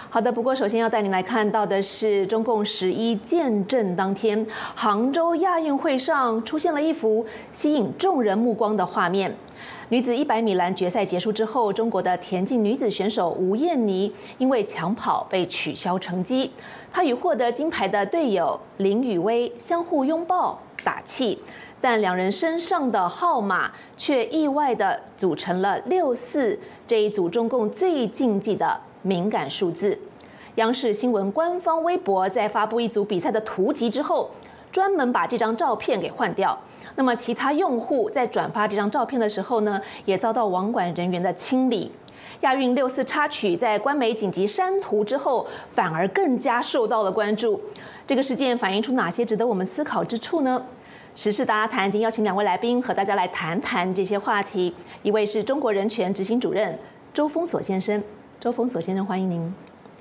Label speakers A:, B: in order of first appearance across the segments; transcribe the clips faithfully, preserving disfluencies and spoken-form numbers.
A: 好的，不过首先要带您来看到的是中共十一建政当天，杭州亚运会上出现了一幅吸引众人目光的画面。女子一百米栏决赛结束之后，中国的田径女子选手吴艳妮因为抢跑被取消成绩，她与获得金牌的队友林雨薇相互拥抱打气。但两人身上的号码却意外地组成了六四这一组中共最禁忌的敏感数字。央视新闻官方微博在发布一组比赛的图集之后，专门把这张照片给换掉。那么其他用户在转发这张照片的时候呢，也遭到网管人员的清理。亚运六四插曲在官媒紧急删图之后，反而更加受到了关注。这个事件反映出哪些值得我们思考之处呢？时事大家谈，今天邀请两位来宾和大家来谈谈这些话题。一位是中国人权执行主任周峰锁先生，周峰锁先生，欢迎您。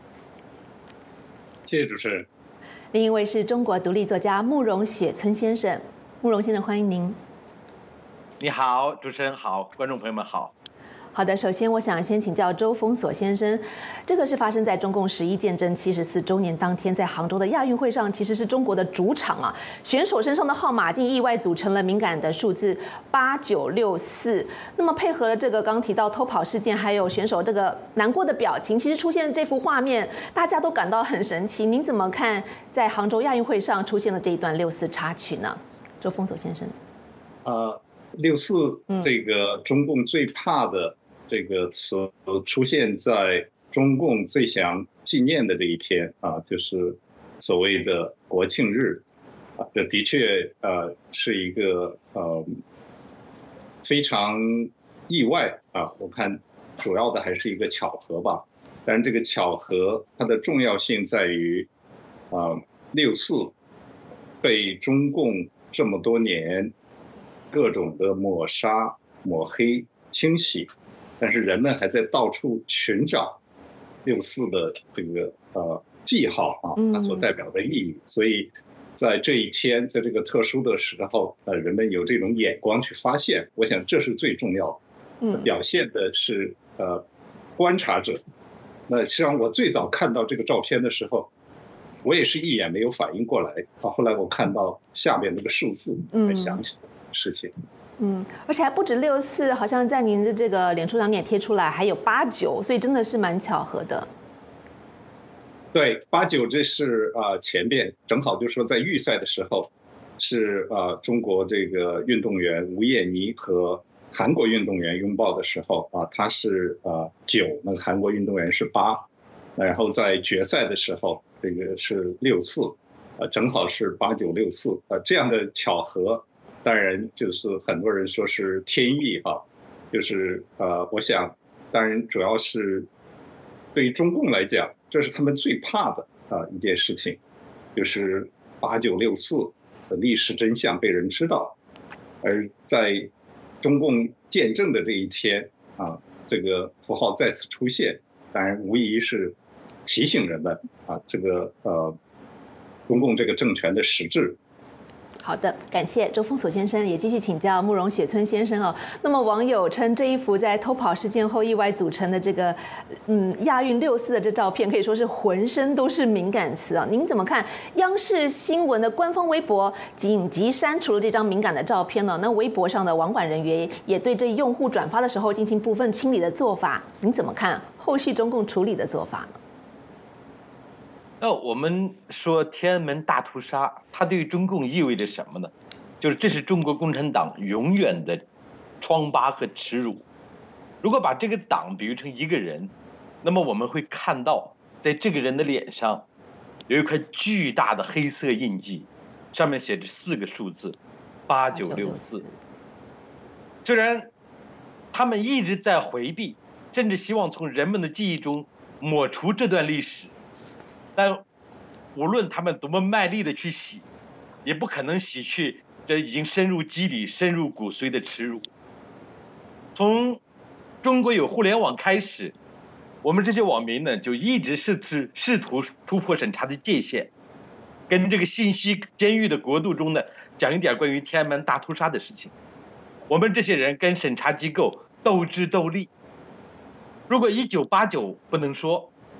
B: 谢谢主持人。
A: 另一位是中国独立作家慕容雪村先生，慕容先生，欢迎您。
C: 你好，主持人好，观众朋友们好。
A: 好的，首先我想先请教周峰锁先生，这个是发生在中共十一建政七十四周年当天，在杭州的亚运会上，其实是中国的主场啊，选手身上的号码竟意外组成了敏感的数字八九六四。那么配合了这个刚提到偷跑事件，还有选手这个难过的表情，其实出现这幅画面，大家都感到很神奇。您怎么看在杭州亚运会上出现了这一段六四插曲呢？周峰锁先生。
B: 呃，六四这个中共最怕的。这个词出现在中共最想纪念的这一天啊，就是所谓的国庆日啊，这的确呃是一个呃非常意外啊。我看主要的还是一个巧合吧，但是这个巧合它的重要性在于啊，六四被中共这么多年各种的抹杀、抹黑、清洗。但是人们还在到处寻找六四的这个呃记号啊，它所代表的意义。所以在这一天，在这个特殊的时候，呃，人们有这种眼光去发现，我想这是最重要的。表现的是呃观察者。那实际上我最早看到这个照片的时候，我也是一眼没有反应过来啊。后来我看到下面那个数字，才想起了事情。
A: 嗯，而且还不止六四，好像在您的这个脸书上你也贴出来，还有八九，所以真的是蛮巧合的。
B: 对，八九这是啊、呃、前面正好就是说在预赛的时候，是啊、呃、中国这个运动员吴艳妮和韩国运动员拥抱的时候啊，他是啊九，那个韩国运动员是八，然后在决赛的时候这个是六四，啊正好是八九六四啊这样的巧合。当然，就是很多人说是天意哈，就是呃，我想，当然主要是对于中共来讲，这是他们最怕的啊一件事情，就是八九六四的历史真相被人知道，而在中共建政的这一天啊，这个符号再次出现，当然无疑是提醒人们啊，这个呃，中共这个政权的实质。
A: 好的，感谢周峰锁先生，也继续请教慕容雪村先生哦。那么网友称这一幅在偷跑事件后意外组成的这个嗯亚运六四的这照片，可以说是浑身都是敏感词啊。您怎么看？央视新闻的官方微博紧急删除了这张敏感的照片呢？那微博上的网管人员也对这用户转发的时候进行部分清理的做法，您怎么看？后续中共处理的做法呢？
C: 那我们说天安门大屠杀，它对于中共意味着什么呢？就是这是中国共产党永远的疮疤和耻辱。如果把这个党比喻成一个人，那么我们会看到，在这个人的脸上有一块巨大的黑色印记，上面写着四个数字八九六四。虽然他们一直在回避，甚至希望从人们的记忆中抹除这段历史。但无论他们多么卖力的去洗，也不可能洗去这已经深入肌理、深入骨髓的耻辱。从中国有互联网开始，我们这些网民呢，就一直试试试图突破审查的界限，跟这个信息监狱的国度中呢，讲一点关于天安门大屠杀的事情。我们这些人跟审查机构斗智斗力。如果一九八九不能说，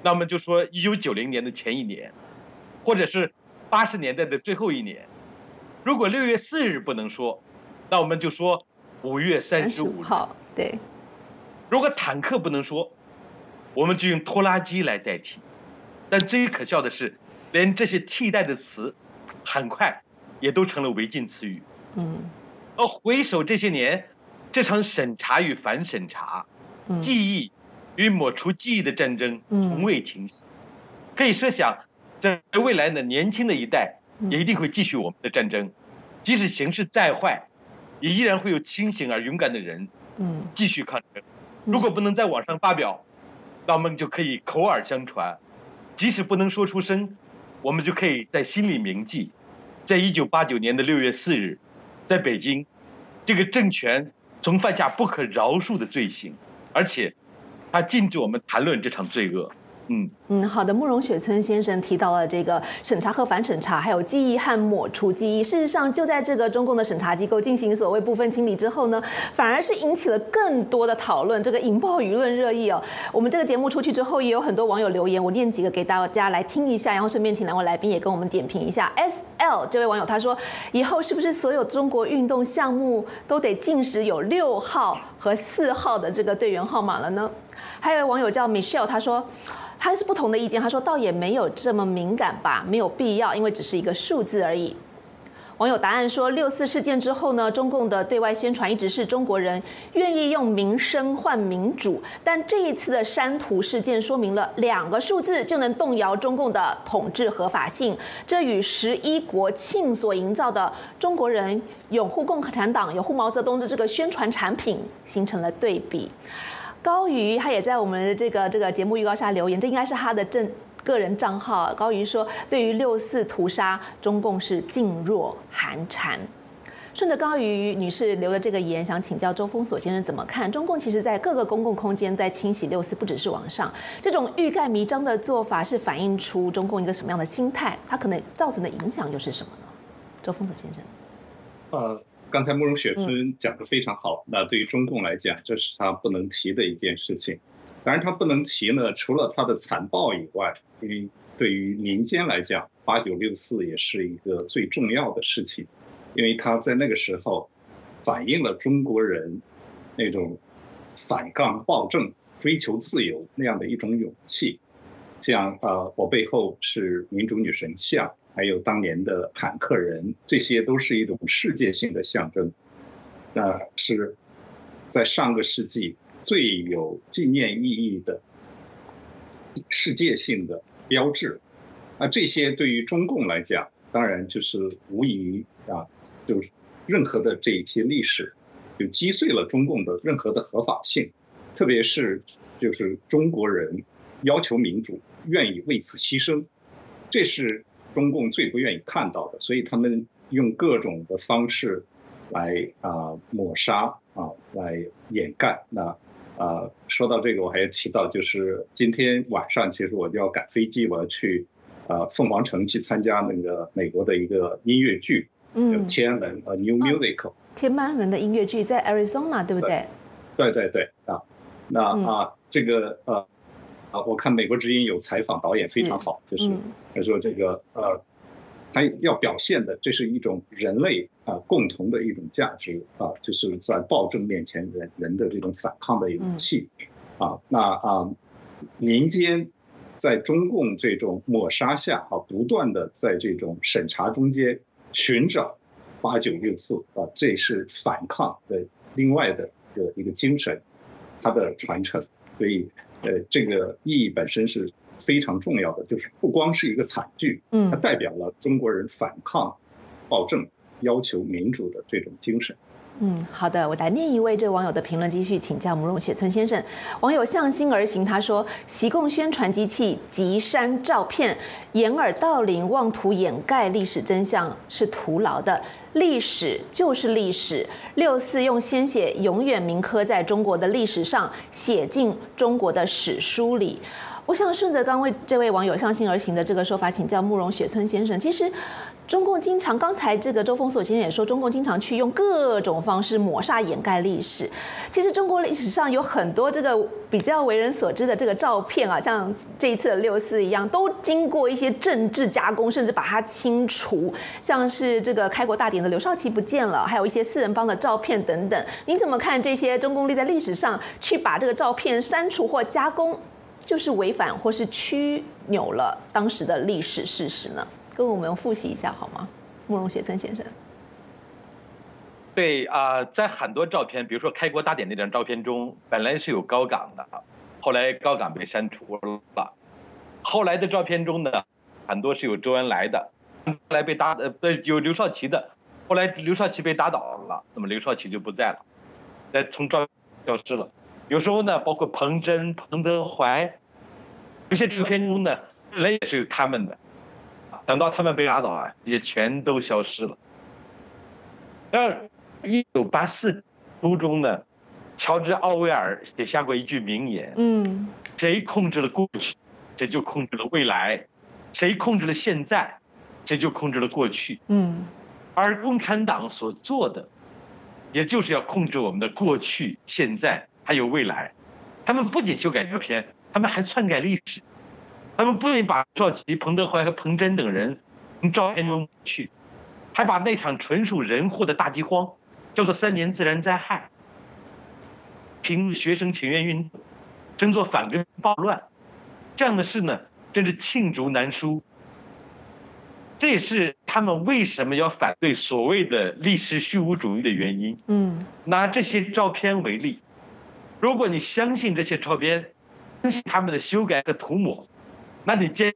C: 那我们就说一九九零年的前一年，或者是八十年代的最后一年。如果六月四日不能说，那我们就说五月三十五
A: 号。对。
C: 如果坦克不能说，我们就用拖拉机来代替。但最可笑的是，连这些替代的词，很快也都成了违禁词语。
A: 嗯。
C: 而回首这些年，这场审查与反审查、嗯、记忆与抹除记忆的战争从未停息。嗯、可以设想，在未来呢，年轻的一代也一定会继续我们的战争，即使形势再坏，也依然会有清醒而勇敢的人，嗯，继续抗争。如果不能在网上发表，那我们就可以口耳相传；即使不能说出声，我们就可以在心里铭记，在一九八九年的六月四日，在北京，这个政权曾犯下不可饶恕的罪行，而且他禁止我们谈论这场罪恶。嗯
A: 嗯，好的，慕容雪村先生提到了这个审查和反审查，还有记忆和抹除记忆。事实上，就在这个中共的审查机构进行所谓部分清理之后呢，反而是引起了更多的讨论，这个引爆舆论热议哦。我们这个节目出去之后，也有很多网友留言，我念几个给大家来听一下，然后顺便请两位来宾也跟我们点评一下。S L 这位网友他说，以后是不是所有中国运动项目都得禁止有六号和四号的这个队员号码了呢？还有一位网友叫 Michelle， 他说。他是不同的意见，他说倒也没有这么敏感吧，没有必要，因为只是一个数字而已。网友答案说，六四事件之后呢，中共的对外宣传一直是中国人愿意用民生换民主，但这一次的删图事件说明了两个数字就能动摇中共的统治合法性，这与十一国庆所营造的中国人拥护共产党、拥护毛泽东的这个宣传产品形成了对比。高瑜他也在我们的这个这个节目预告下留言，这应该是他的正个人账号。高瑜说，对于六四屠杀，中共是噤若寒蝉。顺着高瑜女士留的这个言，想请教周峰锁先生怎么看？中共其实在各个公共空间在清洗六四，不只是网上，这种欲盖弥彰的做法是反映出中共一个什么样的心态？它可能造成的影响又是什么呢？周峰锁先生。
B: 呃。刚才慕容雪村讲得非常好，那对于中共来讲，这是他不能提的一件事情。当然，他不能提呢，除了他的残暴以外，因为对于民间来讲，八九六四也是一个最重要的事情，因为他在那个时候反映了中国人那种反抗暴政、追求自由那样的一种勇气。像呃，我背后是民主女神像。还有当年的坦克人，这些都是一种世界性的象征，那是在上个世纪最有纪念意义的世界性的标志。啊，这些对于中共来讲，当然就是无疑啊，就是任何的这些历史，就击碎了中共的任何的合法性，特别是就是中国人要求民主，愿意为此牺牲，这是。中共最不愿意看到的，所以他们用各种的方式来啊、呃、抹杀啊，来掩盖。那啊、呃，说到这个，我还要提到，就是今天晚上，其实我就要赶飞机，我要去呃凤凰城去参加那个美国的一个音乐剧，嗯，天安门呃 New Musical，、哦、
A: 天安门的音乐剧在 Arizona 对不对？
B: 对对对啊，那啊、嗯、这个呃。啊，我看美国之音有采访导演非常好，是就是他说这个呃，他要表现的这是一种人类啊、呃、共同的一种价值啊，就是在暴政面前人人的这种反抗的勇气、嗯、啊。那啊，民间在中共这种抹杀下啊，不断的在这种审查中间寻找八九六四啊，这是反抗的另外的一个一个精神，它的传承，所以。呃，这个意义本身是非常重要的，就是不光是一个惨剧，嗯，它代表了中国人反抗暴政、要求民主的这种精神。
A: 嗯，好的，我来念一位这网友的评论，继续请教慕容雪村先生。网友向心而行，他说：习共宣传机器急删照片，掩耳盗铃，妄图掩盖历史真相，是徒劳的。历史就是历史，六四用鲜血永远铭刻在中国的历史上，写进中国的史书里。 我想顺着刚为这位网友相信而行的这个说法，请教慕容雪村先生。其实，中共经常，刚才这个周峰锁先生也说，中共经常去用各种方式抹煞掩盖历史。其实中国历史上有很多这个比较为人所知的这个照片啊，像这一次的六四一样，都经过一些政治加工，甚至把它清除。像是这个开国大典的刘少奇不见了，还有一些四人帮的照片等等。您怎么看这些中共历在历史上去把这个照片删除或加工？就是违反或是曲扭了当时的历史事实呢？跟我们复习一下好吗？慕容雪村先生。
C: 对啊、呃，在很多照片，比如说开国大典那张照片中，本来是有高岗的，后来高岗被删除了。后来的照片中呢，很多是有周恩来的，后来被打呃有刘少奇的，后来刘少奇被打倒了，那么刘少奇就不在了，再从照片消失了。有时候呢，包括彭真、彭德怀，有些照片中呢，本来也是有他们的，等到他们被打倒啊，也全都消失了。而一九八四书中呢，乔治·奥威尔写下过一句名言：嗯，谁控制了过去，谁就控制了未来；谁控制了现在，谁就控制了过去。嗯，而共产党所做的，也就是要控制我们的过去、现在。还有未来，他们不仅修改照片，他们还篡改历史。他们不仅把赵奇、彭德怀和彭真等人从照片中去，还把那场纯属人祸的大饥荒叫做三年自然灾害，平学生请愿运动，称作反革命暴乱。这样的事呢，真是罄竹难书。这也是他们为什么要反对所谓的历史虚无主义的原因。嗯，拿这些照片为例。如果你相信这些照片，相信他们的修改和涂抹，那你接。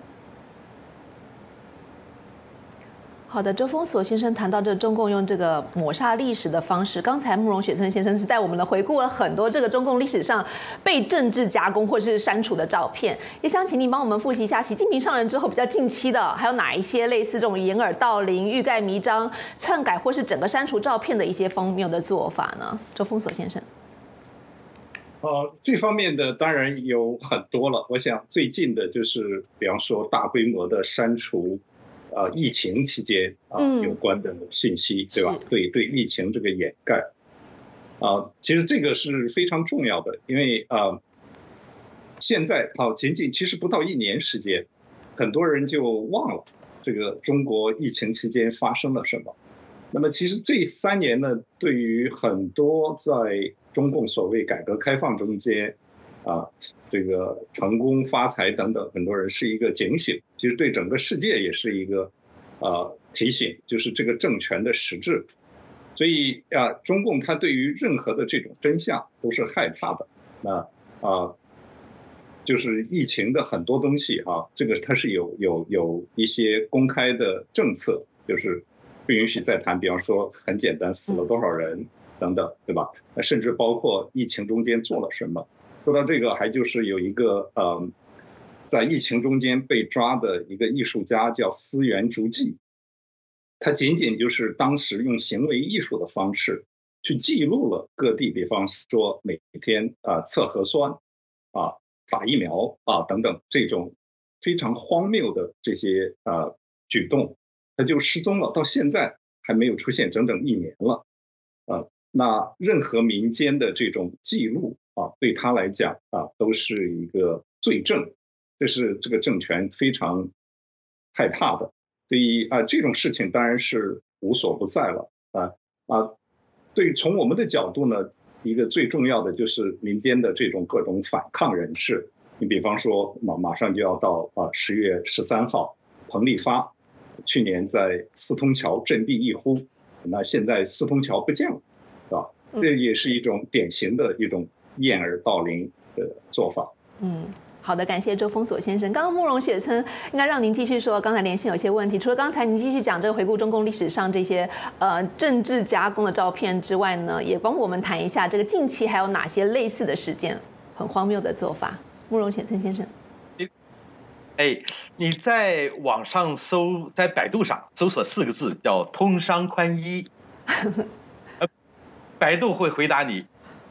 A: 好的，周峰锁先生谈到这中共用这个抹煞历史的方式，刚才慕容雪村先生是带我们的回顾了很多这个中共历史上被政治加工或是删除的照片，也想请您帮我们复习一下习近平上任之后比较近期的，还有哪一些类似这种掩耳盗铃、欲盖弥彰、篡改或是整个删除照片的一些荒谬的做法呢？周峰锁先生。
B: 呃，这方面的当然有很多了。我想最近的就是，比方说大规模的删除，呃，疫情期间啊、呃、有关的信息，对吧？对对，疫情这个掩盖，啊、呃，其实这个是非常重要的，因为啊、呃，现在好、啊、仅仅其实不到一年时间，很多人就忘了这个中国疫情期间发生了什么。那么其实这三年呢，对于很多在中共所谓改革开放中间，啊，这个成功发财等等，很多人是一个警醒，其实对整个世界也是一个，呃，提醒，就是这个政权的实质。所以啊，中共它对于任何的这种真相都是害怕的。那啊，就是疫情的很多东西啊，这个它是有有有一些公开的政策，就是不允许再谈，比方说很简单，死了多少人等等，对吧？甚至包括疫情中间做了什么。说到这个，还就是有一个呃，在疫情中间被抓的一个艺术家叫思源竹纪，他仅仅就是当时用行为艺术的方式去记录了各地，比方说每天啊、呃、测核酸啊、打疫苗啊等等这种非常荒谬的这些呃举动，他就失踪了，到现在还没有出现，整整一年了。呃，那任何民间的这种记录啊，对他来讲啊，都是一个罪证，这是这个政权非常害怕的。所以啊，这种事情当然是无所不在了啊啊。对，从我们的角度呢，一个最重要的就是民间的这种各种反抗人士。你比方说，马马上就要到啊十月十三号，彭丽发去年在四通桥振臂一呼，那现在四通桥不见了，是吧？这也是一种典型的一种掩耳盗铃的做法。
A: 嗯。好的，感谢周峰锁先生。刚刚慕容雪村应该让您继续说，刚才连线有些问题。除了刚才您继续讲这个回顾中共历史上这些呃政治加工的照片之外呢，也帮我们谈一下这个近期还有哪些类似的事件，很荒谬的做法。慕容雪村先生，
C: 哎，你在网上搜，在百度上搜索四个字叫“通商宽衣”，百度会回答你。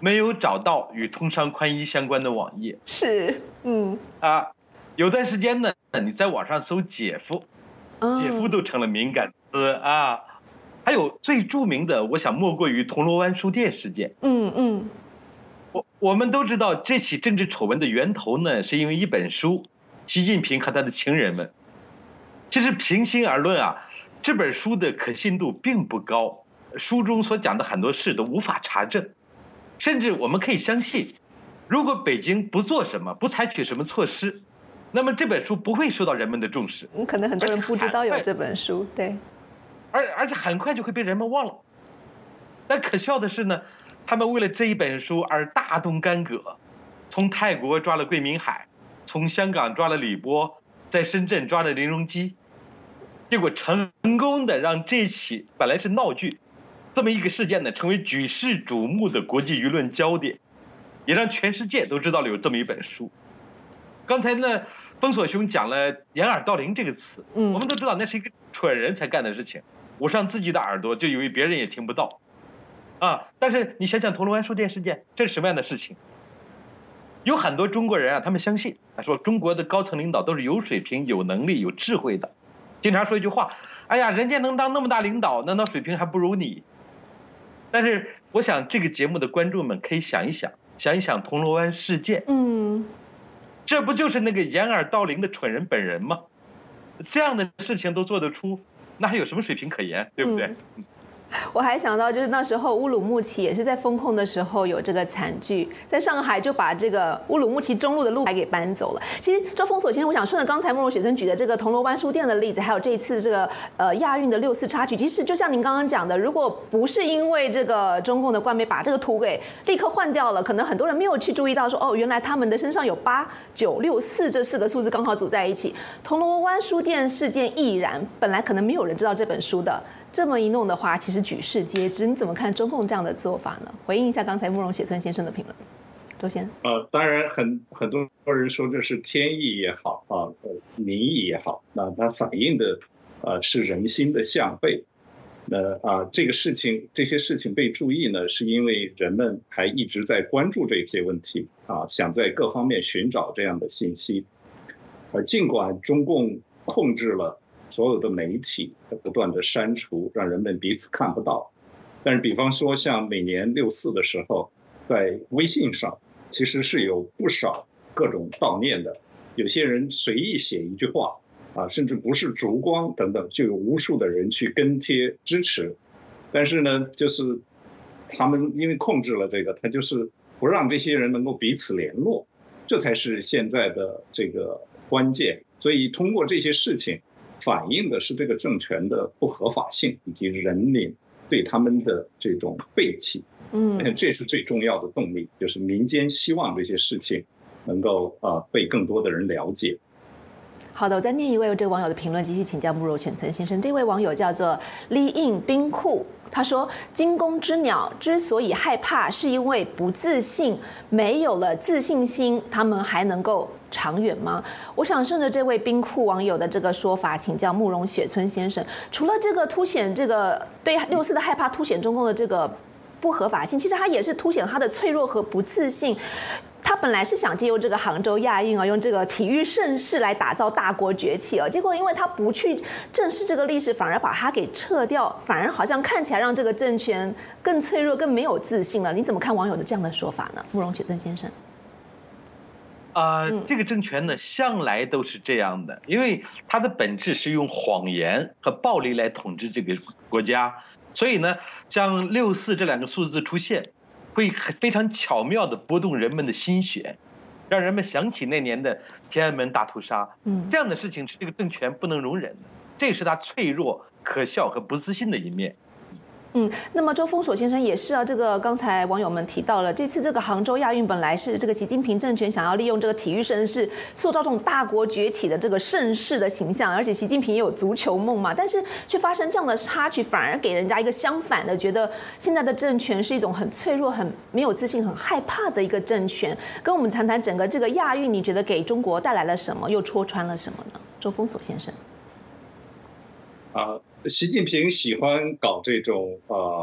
C: 没有找到与通商宽衣相关的网页。
A: 是，嗯
C: 啊，有段时间呢，你在网上搜姐夫，姐夫都成了敏感词啊。还有最著名的，我想莫过于铜锣湾书店事件。
A: 嗯嗯，
C: 我我们都知道这起政治丑闻的源头呢，是因为一本书《习近平和他的情人们》。其实平心而论啊，这本书的可信度并不高，书中所讲的很多事都无法查证，甚至我们可以相信，如果北京不做什么，不采取什么措施，那么这本书不会受到人们的重视。
A: 可能很多人不知道有这本书，对。
C: 而而且很快就会被人们忘了。但可笑的是呢，他们为了这一本书而大动干戈，从泰国抓了桂明海，从香港抓了李波，在深圳抓了林荣基，结果成功的让这起本来是闹剧，这么一个事件呢，成为举世瞩目的国际舆论焦点，也让全世界都知道了有这么一本书。刚才呢，封锁兄讲了掩耳盗铃这个词，我们都知道那是一个蠢人才干的事情。捂上自己的耳朵，就以为别人也听不到，啊！但是你想想铜锣湾书店事件，这是什么样的事情？有很多中国人啊，他们相信，他说中国的高层领导都是有水平、有能力、有智慧的，经常说一句话：“哎呀，人家能当那么大领导，难道水平还不如你？”但是我想这个节目的观众们可以想一想，想一想铜锣湾事件，
A: 嗯，
C: 这不就是那个掩耳盗铃的蠢人本人吗？这样的事情都做得出。那还有什么水平可言，对不对？
A: 嗯，我还想到，就是那时候乌鲁木齐也是在封控的时候有这个惨剧，在上海就把这个乌鲁木齐中路的路牌给搬走了。其实周封锁先生，我想顺着刚才慕容雪村举的这个铜锣湾书店的例子，还有这一次这个呃亚运的六四插曲，其实就像您刚刚讲的，如果不是因为这个中共的官媒把这个图给立刻换掉了，可能很多人没有去注意到说，哦，原来他们的身上有八九六四这四个数字刚好组在一起。铜锣湾书店事件亦然，本来可能没有人知道这本书的。这么一弄的话，其实举世皆知。你怎么看中共这样的做法呢？回应一下刚才慕容雪村先生的评论，周先生。
B: 呃，当然很很多人说这是天意也好啊，呃，民意也好，那它反映的呃是人心的向背。那啊，这个事情这些事情被注意呢，是因为人们还一直在关注这些问题啊，想在各方面寻找这样的信息。而尽管中共控制了所有的媒体，不断的删除，让人们彼此看不到。但是，比方说像每年六四的时候，在微信上其实是有不少各种悼念的，有些人随意写一句话啊，甚至不是烛光等等，就有无数的人去跟贴支持。但是呢，就是他们因为控制了这个，他就是不让这些人能够彼此联络，这才是现在的这个关键。所以通过这些事情，反映的是这个政权的不合法性以及人民对他们的这种背弃。嗯，这是最重要的动力，就是民间希望这些事情能够啊、呃、被更多的人了解。
A: 好的，我再念一位这个网友的评论，继续请教慕容雪村先生。这位网友叫做 Li In 冰库，他说：“惊弓之鸟之所以害怕，是因为不自信，没有了自信心，他们还能够长远吗？”我想顺着这位冰库网友的这个说法，请教慕容雪村先生，除了这个凸显这个对六四的害怕，凸显中共的这个不合法性，其实它也是凸显它的脆弱和不自信。他本来是想借用这个杭州亚运啊，用这个体育盛世来打造大国崛起啊，结果因为他不去正视这个历史，反而把它给撤掉，反而好像看起来让这个政权更脆弱、更没有自信了。你怎么看网友的这样的说法呢？慕容雪村先生。
C: 啊、呃，这个政权呢，向来都是这样的，因为它的本质是用谎言和暴力来统治这个国家，所以呢，像六四这两个数字出现，会非常巧妙地拨动人们的心弦，让人们想起那年的天安门大屠杀。嗯，这样的事情是这个政权不能容忍的，这也是它脆弱、可笑和不自信的一面。
A: 嗯，那么周封锁先生也是啊，这个刚才网友们提到了，这次这个杭州亚运本来是这个习近平政权想要利用这个体育盛世塑造这种大国崛起的这个盛世的形象，而且习近平也有足球梦嘛，但是却发生这样的插曲，反而给人家一个相反的，觉得现在的政权是一种很脆弱、很没有自信、很害怕的一个政权。跟我们谈谈整个这个亚运，你觉得给中国带来了什么，又戳穿了什么呢？周封锁先生。
B: 啊、呃，习近平喜欢搞这种呃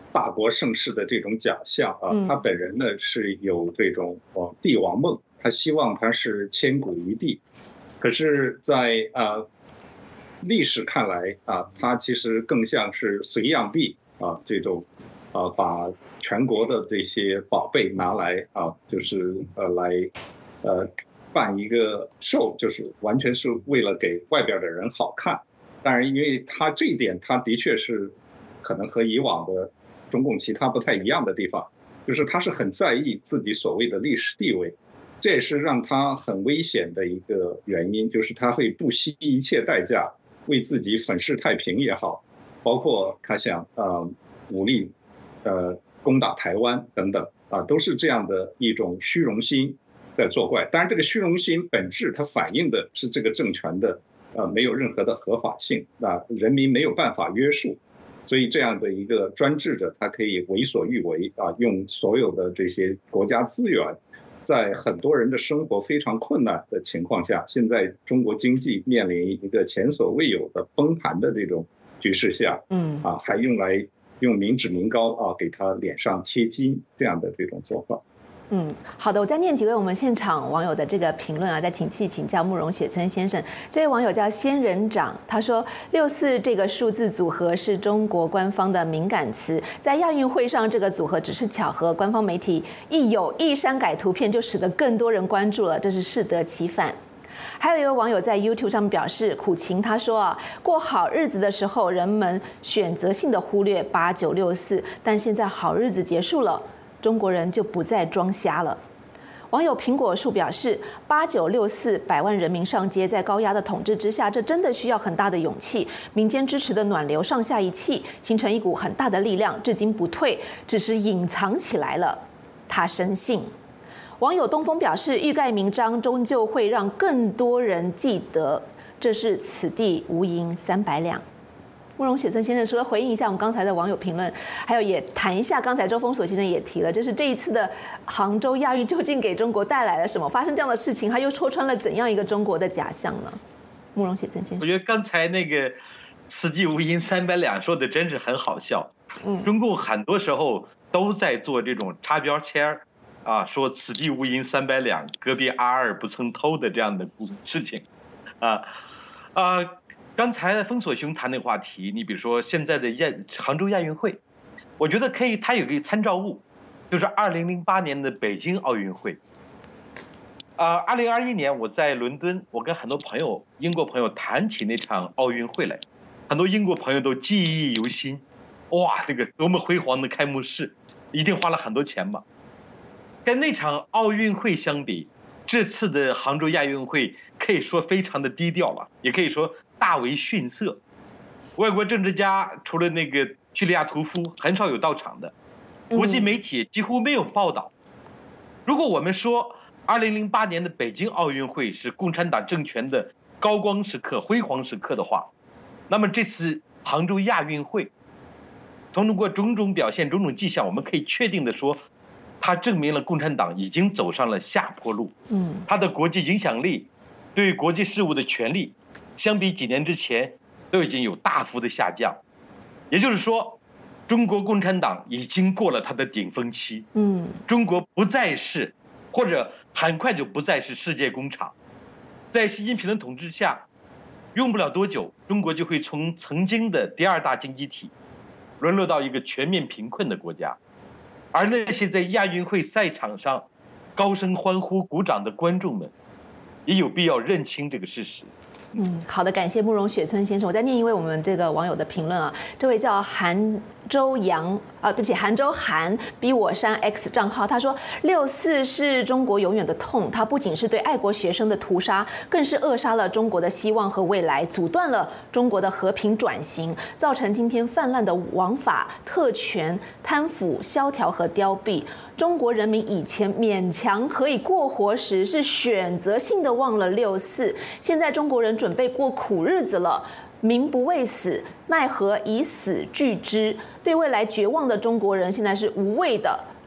B: 大国盛世的这种假象啊。他本人呢是有这种呃帝王梦，他希望他是千古一帝。可是在，在呃历史看来啊，他其实更像是隋炀帝啊这种啊把全国的这些宝贝拿来啊，就是呃来呃办一个寿，就是完全是为了给外边的人好看。当然，因为他这一点，他的确是可能和以往的中共其他不太一样的地方，就是他是很在意自己所谓的历史地位，这也是让他很危险的一个原因，就是他会不惜一切代价为自己粉饰太平也好，包括他想呃武力呃攻打台湾等等啊，都是这样的一种虚荣心在作怪。当然，这个虚荣心本质它反映的是这个政权的呃没有任何的合法性，那人民没有办法约束。所以这样的一个专制者，他可以为所欲为啊，用所有的这些国家资源，在很多人的生活非常困难的情况下，现在中国经济面临一个前所未有的崩盘的这种局势下，嗯啊，还用来用民脂民膏啊给他脸上贴金这样的这种做法。
A: 嗯，好的，我再念几位我们现场网友的这个评论啊，再请去请教慕容雪村先生。这位网友叫仙人掌，他说六四这个数字组合是中国官方的敏感词，在亚运会上这个组合只是巧合，官方媒体一有意删改图片，就使得更多人关注了，这是适得其反。还有一位网友在 YouTube 上面表示苦情，他说啊，过好日子的时候，人们选择性的忽略八九六四，但现在好日子结束了，中国人就不再装瞎了。网友苹果树表示，八九六四百万人民上街，在高压的统治之下，这真的需要很大的勇气。民间支持的暖流上下一气，形成一股很大的力量，至今不退，只是隐藏起来了。他深信。网友东风表示，欲盖弥彰，终究会让更多人记得，这是此地无银三百两。慕容雪村先生除了回应一下我们刚才的网友评论，还有也谈一下刚才周峰锁先生也提了，就是这一次的杭州亚运究竟给中国带来了什么？发生这样的事情，它又戳穿了怎样一个中国的假象呢？慕容雪村先生，
C: 我觉得刚才那个“此地无银三百两”说的真是很好笑。嗯，中共很多时候都在做这种插标签儿，啊，说“此地无银三百两，隔壁阿二不曾偷”的这样的事情，啊啊。刚才封锁兄谈那个话题，你比如说现在的亚杭州亚运会，我觉得可以，它有个参照物，就是二零零八年的北京奥运会。啊，二零二一年我在伦敦，我跟很多朋友，英国朋友谈起那场奥运会来，很多英国朋友都记忆犹新。哇，这个多么辉煌的开幕式，一定花了很多钱吧？跟那场奥运会相比，这次的杭州亚运会可以说非常的低调了，也可以说大为逊色。外国政治家除了那个叙利亚屠夫，很少有到场的，国际媒体几乎没有报道。如果我们说二零零八年的北京奥运会是共产党政权的高光时刻、辉煌时刻的话，那么这次杭州亚运会，通过种种表现、种种迹象，我们可以确定的说，它证明了共产党已经走上了下坡路。嗯，它的国际影响力、对国际事务的权力，相比几年之前都已经有大幅的下降。也就是说，中国共产党已经过了它的顶峰期。嗯，中国不再是，或者很快就不再是世界工厂。在习近平的统治下，用不了多久，中国就会从曾经的第二大经济体，沦落到一个全面贫困的国家。而那些在亚运会赛场上高声欢呼鼓掌的观众们，也有必要认清这个事实。
A: 嗯，好的，感谢慕容雪村先生。我再念一位我们这个网友的评论啊，这位叫杭州杨啊，对不起，杭州韩逼我删 X 账号，他说六四是中国永远的痛，它不仅是对爱国学生的屠杀，更是扼杀了中国的希望和未来，阻断了中国的和平转型，造成今天泛滥的王法、特权、贪腐、萧条和凋敝。中国人民以前勉强可以过活时，是选择性的忘了六四，现在中国人准备过苦日子了。民不畏死，奈何以死惧之？对未来绝望的中国人，现在是无畏的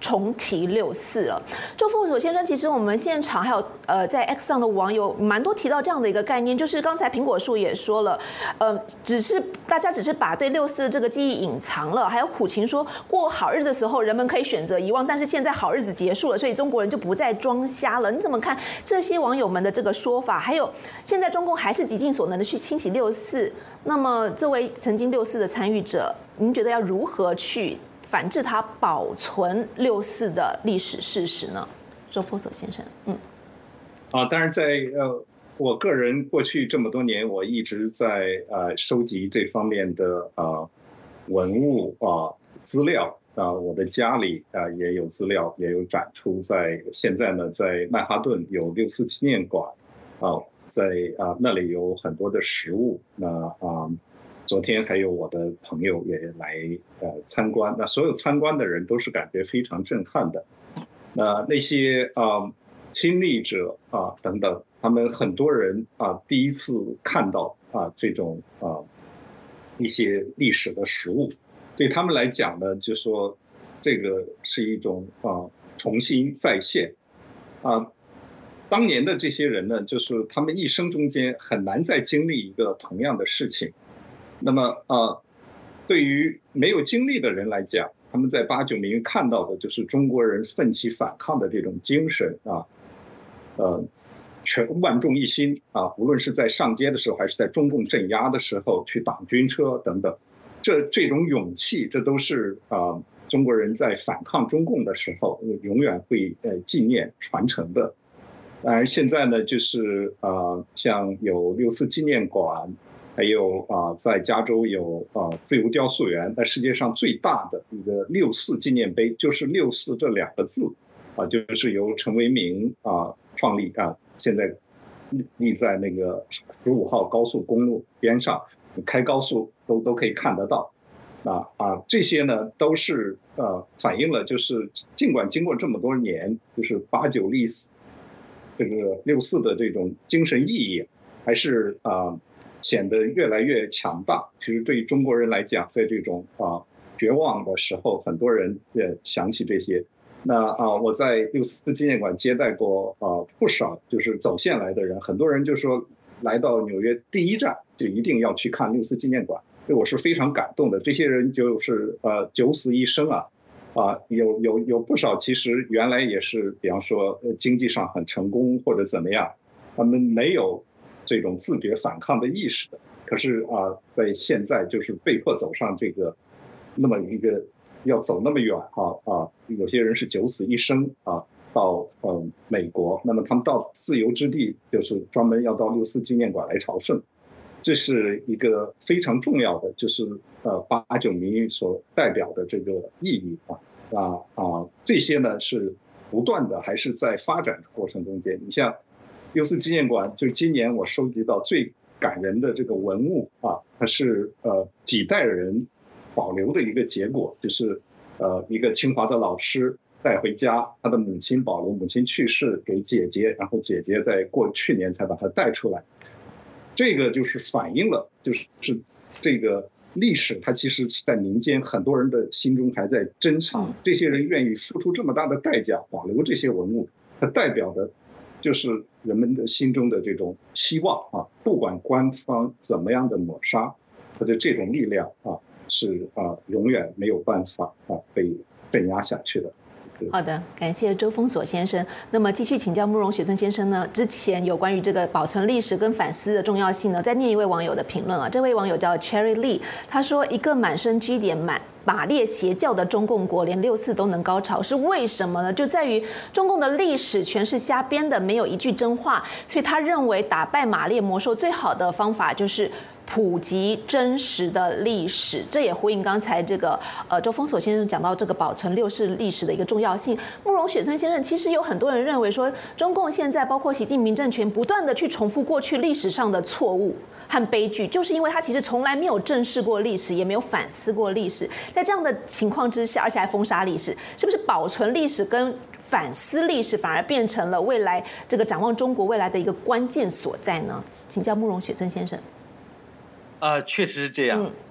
A: 重提六四了。周副所先生，其实我们现场还有呃在 X 上的网友蛮多提到这样的一个概念，就是刚才苹果树也说了，呃，只是大家只是把对六四这个记忆隐藏了，还有苦情说过好日子的时候人们可以选择遗忘，但是现在好日子结束了，所以中国人就不再装瞎了。你怎么看这些网友们的这个说法？还有现在中共还是极尽所能的去清洗六四，那么作为曾经六四的参与者，您觉得要如何去反制它，保存六四的历史事实呢？周波索先生，嗯，
B: 啊，当然在呃，我个人过去这么多年，我一直在呃收集这方面的呃文物啊、资料啊，我的家里啊也有资料，也有展出在。现在呢，在曼哈顿有六四纪念馆啊，在啊那里有很多的实物。那啊。昨天还有我的朋友也来呃参观，那所有参观的人都是感觉非常震撼的。那那些啊、呃、亲历者啊等等，他们很多人啊第一次看到啊这种啊一些历史的实物，对他们来讲呢，就说这个是一种啊重新再现啊。当年的这些人呢，就是他们一生中间很难再经历一个同样的事情。那么啊、呃，对于没有经历的人来讲，他们在八九民运看到的就是中国人奋起反抗的这种精神啊，呃，全万众一心啊，无论是在上街的时候，还是在中共镇压的时候去挡军车等等，这这种勇气，这都是啊、呃、中国人在反抗中共的时候永远会呃纪念传承的。当然现在呢，就是啊、呃，像有六四纪念馆。还有啊，在加州有啊自由雕塑园，那世界上最大的一个六四纪念碑，就是六四这两个字，啊，就是由陈为民啊创立啊，现在立在那个十五号高速公路边上，开高速都都可以看得到。啊啊，这些呢都是呃反映了，就是尽管经过这么多年，就是八九历史这个六四的这种精神意义，还是啊。显得越来越强大。其实对于中国人来讲，在这种啊绝望的时候，很多人也想起这些。那啊，我在六四纪念馆接待过啊不少就是走线来的人，很多人就说来到纽约第一站就一定要去看六四纪念馆，对我是非常感动的。这些人就是呃九死一生啊，啊有有有不少其实原来也是，比方说经济上很成功或者怎么样，他们没有这种自觉反抗的意识的，可是啊，在现在就是被迫走上这个那么一个要走那么远啊啊，有些人是九死一生啊，到嗯美国，那么他们到自由之地，就是专门要到六四纪念馆来朝圣，这是一个非常重要的，就是呃八九民运所代表的这个意义啊啊啊，这些呢是不断的还是在发展过程中间，你像。六四纪念馆就今年我收集到最感人的这个文物啊，它是呃几代人保留的一个结果，就是呃一个清华的老师带回家，他的母亲保留，母亲去世给姐姐，然后姐姐在过去年才把它带出来。这个就是反映了，就是是这个历史，它其实在民间很多人的心中还在珍藏。这些人愿意付出这么大的代价保留这些文物，它代表的。就是人们的心中的这种希望啊，不管官方怎么样的抹杀，它的这种力量啊，是啊永远没有办法啊被镇压下去的。
A: 好的，感谢周峰锁先生。那么继续请教慕容雪村先生呢？之前有关于这个保存历史跟反思的重要性呢，再念一位网友的评论啊。这位网友叫 Cherry Lee， 他说：“一个满身 G 点满马列邪教的中共国，连六四都能高潮，是为什么呢？就在于中共的历史全是瞎编的，没有一句真话。所以他认为打败马列魔兽最好的方法就是普及真实的历史。这也呼应刚才这个呃周峰锁先生讲到这个保存六四历史的一个重要性。慕容雪村先生，其实有很多人认为说，中共现在包括习近平政权不断的去重复过去历史上的错误和悲剧，就是因为他其实从来没有正视过历史，也没有反思过历史。在这样的情况之下，而且还封杀历史，是不是保存历史跟反思历史反而变成了未来这个展望中国未来的一个关键所在呢？请教慕容雪村先生。
C: 啊、呃，确实是这样。嗯、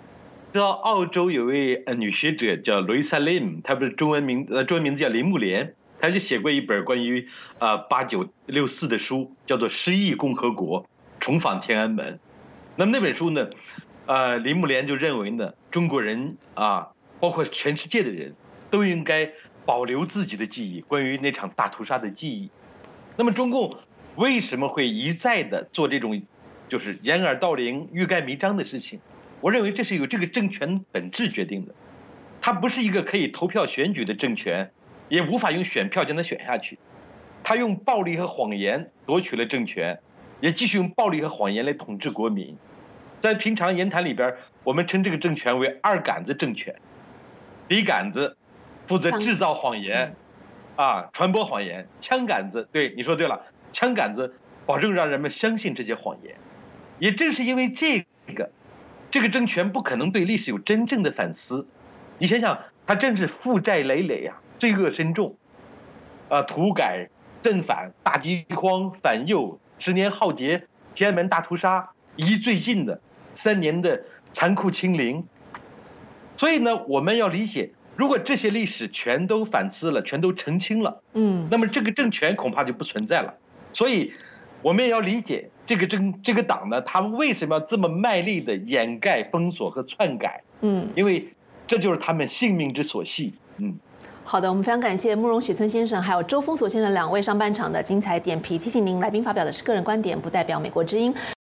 C: 知道澳洲有位呃女学者叫 Louisa Lim， 她不是中文名呃中文名字叫林木莲，她就写过一本关于呃八九六四的书，叫做《失忆共和国：重访天安门》。那么那本书呢，呃林木莲就认为呢，中国人啊，包括全世界的人都应该保留自己的记忆，关于那场大屠杀的记忆。那么中共为什么会一再的做这种就是掩耳盗铃、欲盖弥彰的事情？我认为这是由这个政权本质决定的，它不是一个可以投票选举的政权，也无法用选票将它选下去。它用暴力和谎言夺取了政权，也继续用暴力和谎言来统治国民。在平常言谈里边，我们称这个政权为二杆子政权。笔杆子负责制造谎言，啊，传播谎言；枪杆子，对，你说对了，枪杆子保证让人们相信这些谎言。也正是因为这个。这个政权不可能对历史有真正的反思，你想想，它正是负债累累呀、啊，罪恶深重，啊，土改、镇反、大饥荒、反右、十年浩劫、天安门大屠杀，以及最近的三年的残酷清零。所以呢，我们要理解，如果这些历史全都反思了，全都澄清了，嗯，那么这个政权恐怕就不存在了。所以，我们也要理解。这个政这个党呢，他们为什么要这么卖力的掩盖、封锁和篡改？嗯，因为这就是他们性命之所系。嗯，
A: 好的，我们非常感谢慕容雪村先生还有周封锁先生两位上半场的精彩点评。提醒您，来宾发表的是个人观点，不代表美国之音。